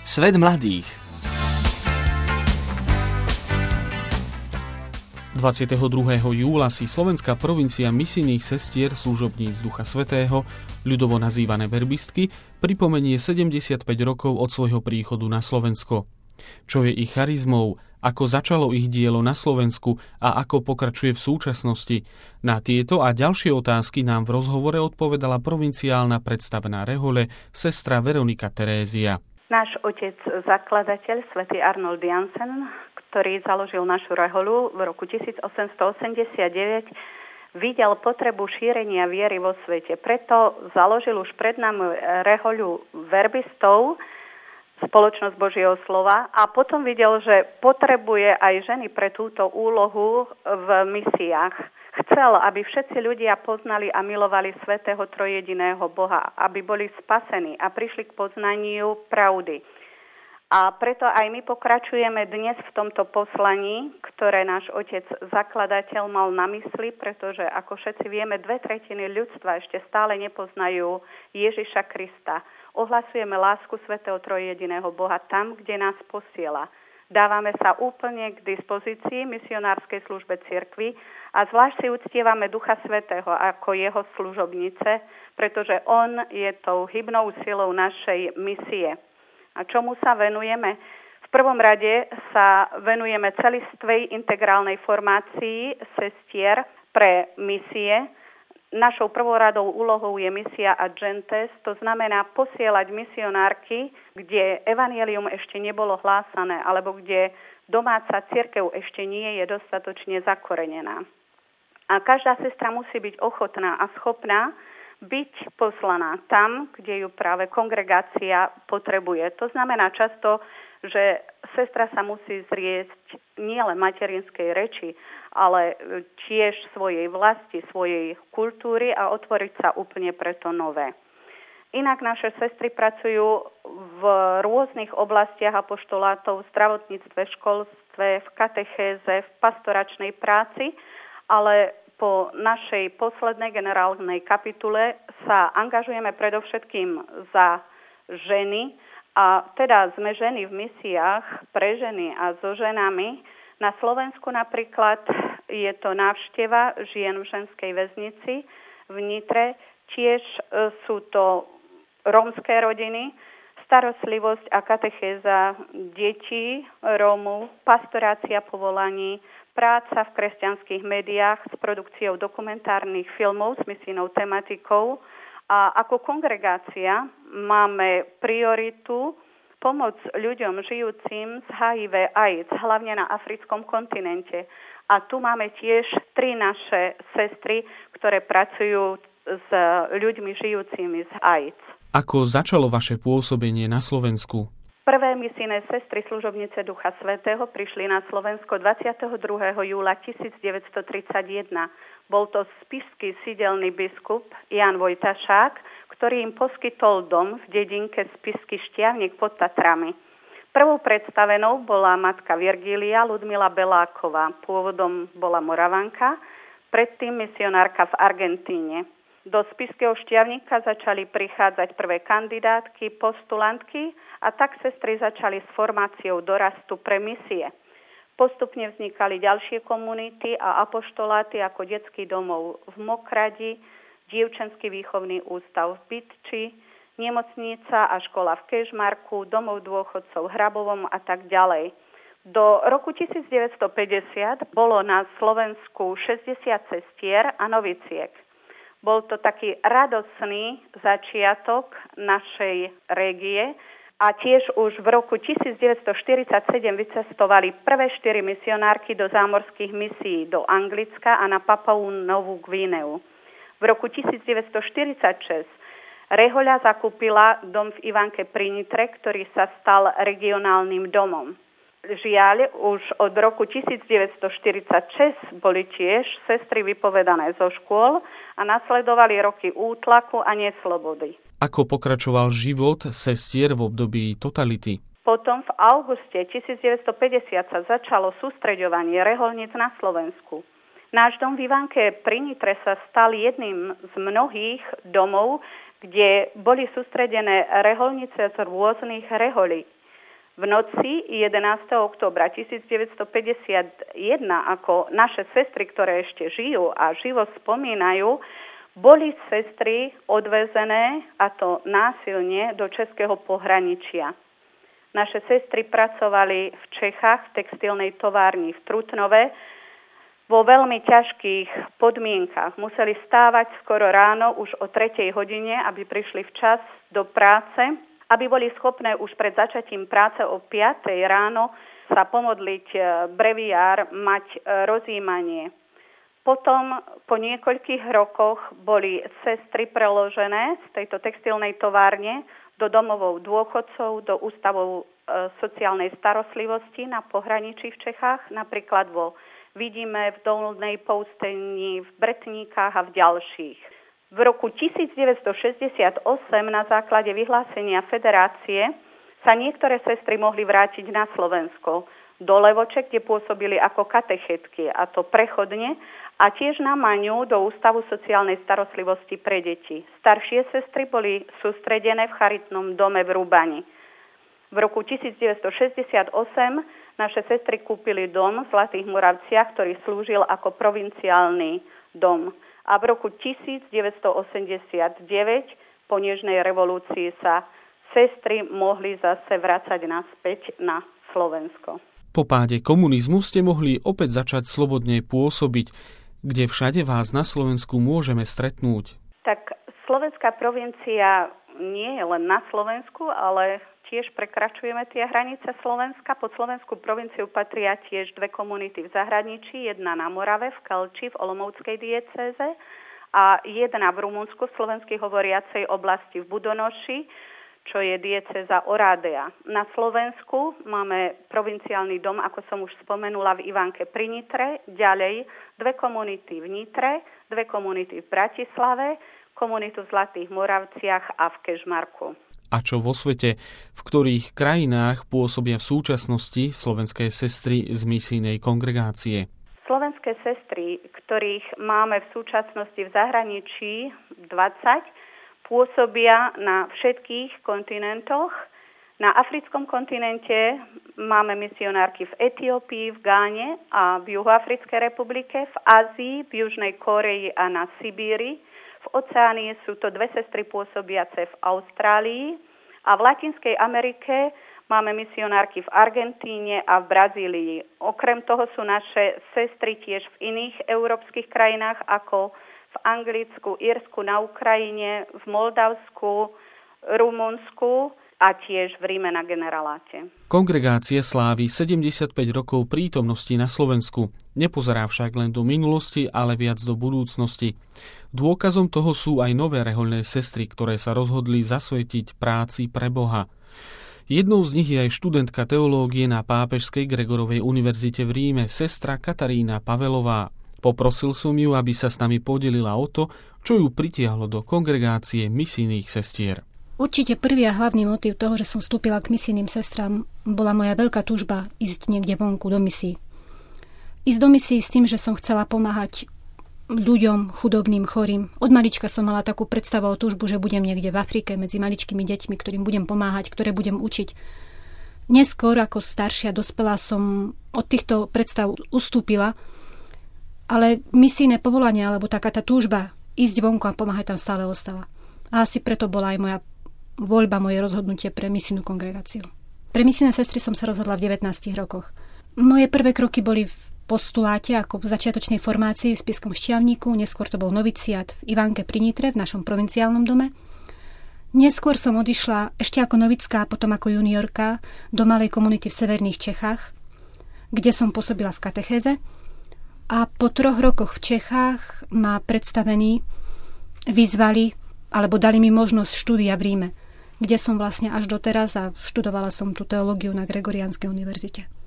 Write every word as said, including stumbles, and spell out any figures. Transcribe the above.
Svet mladých. dvadsiateho druhého júla si slovenská provincia misijných sestier služobníc Ducha Svätého, ľudovo nazývané verbistky, pripomenie sedemdesiatpäť rokov od svojho príchodu na Slovensko. Čo je ich charizmou, ako začalo ich dielo na Slovensku a ako pokračuje v súčasnosti? Na tieto a ďalšie otázky nám v rozhovore odpovedala provinciálna predstavená rehole sestra Veronika Terézia. Náš otec zakladateľ, svätý Arnold Jansen, ktorý založil našu reholu v roku tisícosemstoosemdesiatdeväť, videl potrebu šírenia viery vo svete. Preto založil už pred nami rehoľu verbistov, Spoločnosť Božieho slova, a potom videl, že potrebuje aj ženy pre túto úlohu v misiách. Chcel, aby všetci ľudia poznali a milovali svätého trojjediného Boha, aby boli spasení a prišli k poznaniu pravdy. A preto aj my pokračujeme dnes v tomto poslaní, ktoré náš otec zakladateľ mal na mysli, pretože ako všetci vieme, dve tretiny ľudstva ešte stále nepoznajú Ježiša Krista. Ohlasujeme lásku svätého trojjediného Boha tam, kde nás posiela. Dávame sa úplne k dispozícii misionárskej službe cirkvi a zvlášť si uctievame Ducha Svätého ako jeho služobnice, pretože on je tou hybnou silou našej misie. A čomu sa venujeme? V prvom rade sa venujeme celistvej integrálnej formácii sestier pre misie. Našou prvoradou úlohou je misia ad gentes, to znamená posielať misionárky, kde evanjelium ešte nebolo hlásané, alebo kde domáca cirkev ešte nie je dostatočne zakorenená. A každá sestra musí byť ochotná a schopná byť poslaná tam, kde ju práve kongregácia potrebuje. To znamená často, že sestra sa musí zriesť nielen materinskej reči, ale tiež svojej vlasti, svojej kultúry a otvoriť sa úplne pre to nové. Inak naše sestry pracujú v rôznych oblastiach apoštolátov, v zdravotníctve, školstve, v katechéze, v pastoračnej práci, ale po našej poslednej generálnej kapitule sa angažujeme predovšetkým za ženy, a teda sme ženy v misiách pre ženy a so ženami. Na Slovensku napríklad je to návšteva žien v ženskej väznici v Nitre. Tiež sú to rómske rodiny, starostlivosť a katechéza detí Rómov, pastorácia povolaní, práca v kresťanských médiách s produkciou dokumentárnych filmov s misijnou tematikou. A ako kongregácia máme prioritu pomoc ľuďom žijúcim s há í vé AIDS, hlavne na africkom kontinente. A tu máme tiež tri naše sestry, ktoré pracujú s ľuďmi žijúcimi s AIDS. Ako začalo vaše pôsobenie na Slovensku? Prvé misijné sestry služobnice Ducha Svätého prišli na Slovensko dvadsiateho druhého júla tisícdeväťstotridsaťjeden. Bol to spišský sídelný biskup Ján Vojtašák, ktorý im poskytol dom v dedinke Spišský Štiavnik pod Tatrami. Prvou predstavenou bola matka Virgília Ludmila Beláková. Pôvodom bola Moravanka, predtým misionárka v Argentíne. Do Spišského Štiavnika začali prichádzať prvé kandidátky, postulantky a tak sestry začali s formáciou dorastu pre misie. Postupne vznikali ďalšie komunity a apoštoláty ako detský domov v Mokradi, dievčenský výchovný ústav v Bytči, nemocnica a škola v Kežmarku, domov dôchodcov v Hrabovom a tak ďalej. Do roku tisícdeväťstopäťdesiat bolo na Slovensku šesťdesiat sestier a noviciek. Bol to taký radosný začiatok našej régie a tiež už v roku tisícdeväťstoštyridsaťsedem vycestovali prvé štyri misionárky do zámorských misií do Anglicka a na Papaú Novú Gvineu. V roku tisícdeväťstoštyridsaťšesť rehoľa zakúpila dom v Ivanke pri Nitre, ktorý sa stal regionálnym domom. Žiaľ, už od roku tisícdeväťstoštyridsaťšesť boli tiež sestry vypovedané zo škôl a nasledovali roky útlaku a neslobody. Ako pokračoval život sestier v období totality? Potom v auguste tisícdeväťstopäťdesiat sa začalo sústreďovanie reholníc na Slovensku. Náš dom v Ivanke pri Nitre sa stal jedným z mnohých domov, kde boli sústredené reholnice z rôznych reholí. V noci jedenásteho októbra tisícdeväťstopäťdesiatjeden, ako naše sestry, ktoré ešte žijú a živo spomínajú, boli sestry odvezené, a to násilne, do českého pohraničia. Naše sestry pracovali v Čechách v textilnej továrni v Trutnove vo veľmi ťažkých podmienkach. Museli stávať skoro ráno už o tretej hodine, aby prišli včas do práce, aby boli schopné už pred začatím práce o piatej ráno sa pomodliť breviár, mať rozjímanie. Potom po niekoľkých rokoch boli sestry preložené z tejto textilnej továrne do domovov dôchodcov, do ústavov e, sociálnej starostlivosti na pohraničí v Čechách, napríklad vo Vidíme, v Dolnej Poustení, v Bretníkach a v ďalších. V roku tisícdeväťstošesťdesiatosem na základe vyhlásenia federácie sa niektoré sestry mohli vrátiť na Slovensko, do Levoče, kde pôsobili ako katechetky, a to prechodne, a tiež na Maňu do Ústavu sociálnej starostlivosti pre deti. Staršie sestry boli sústredené v charitnom dome v Rúbani. V roku tisícdeväťstošesťdesiatosem naše sestry kúpili dom v Zlatých Moravciach, ktorý slúžil ako provinciálny dom. A v roku tisícdeväťstoosemdesiatdeväť po nežnej revolúcii sa sestry mohli zase vracať naspäť na Slovensko. Po páde komunizmu ste mohli opäť začať slobodne pôsobiť. Kde všade vás na Slovensku môžeme stretnúť? Tak slovenská provincia nie je len na Slovensku, ale tiež prekračujeme tie hranice Slovenska. Pod slovenskú provinciu patria tiež dve komunity v zahraničí, jedna na Morave, v Kelči, v Olomouckej diecéze, a jedna v Rumunsku, v slovenskej hovoriacej oblasti v Budonoši, čo je diecéza Oradea. Na Slovensku máme provinciálny dom, ako som už spomenula, v Ivánke pri Nitre, ďalej dve komunity v Nitre, dve komunity v Bratislave, komunitu v Zlatých Moravciach a v Kežmarku. A čo vo svete, v ktorých krajinách pôsobia v súčasnosti slovenské sestry z misijnej kongregácie? Slovenské sestry, ktorých máme v súčasnosti v zahraničí dvadsať, pôsobia na všetkých kontinentoch. Na africkom kontinente máme misionárky v Etiópii, v Gáne a v Juhoafrickej republike, v Ázii, v Južnej Kórei a na Sibíri. V Oceánii sú to dve sestry pôsobiace v Austrálii a v Latinskej Amerike máme misionárky v Argentíne a v Brazílii. Okrem toho sú naše sestry tiež v iných európskych krajinách, ako v Anglicku, Írsku, na Ukrajine, v Moldavsku, Rumunsku a tiež v Ríme na Generaláte. Kongregácia slávi sedemdesiatpäť rokov prítomnosti na Slovensku. Nepozerá však len do minulosti, ale viac do budúcnosti. Dôkazom toho sú aj nové rehoľné sestry, ktoré sa rozhodli zasvetiť práci pre Boha. Jednou z nich je aj študentka teológie na Pápežskej Gregorovej univerzite v Ríme, sestra Katarína Pavelová. Poprosil som ju, aby sa s nami podelila o to, čo ju pritiahlo do kongregácie misijných sestier. Určite prvý a hlavný motív toho, že som vstúpila k misijným sestrám, bola moja veľká túžba ísť niekde vonku do misií. Ísť do misií s tým, že som chcela pomáhať ľuďom, chudobným, chorým. Od malička som mala takú predstavu o túžbu, že budem niekde v Afrike medzi maličkými deťmi, ktorým budem pomáhať, ktoré budem učiť. Neskôr, ako staršia, dospelá, som od týchto predstav ustúpila, ale misijné povolanie, alebo taká tá túžba ísť vonku a pomáhať tam stále ostala. A asi preto bola aj moja voľba, moje rozhodnutie pre misijnú kongregáciu. Pre misijné sestry som sa rozhodla v devätnástich rokoch. Moje prvé kroky boli v postuláte ako v začiatočnej formácii v Spišskom Štiavniku, neskôr to bol noviciát v Ivánke pri Nitre, v našom provinciálnom dome. Neskôr som odišla ešte ako novická a potom ako juniorka do malej komunity v severných Čechách, kde som pôsobila v katechéze. A po troch rokoch v Čechách ma predstavení vyzvali alebo dali mi možnosť štúdia v Ríme, kde som vlastne až doteraz a študovala som tú teológiu na Gregoriánskej univerzite.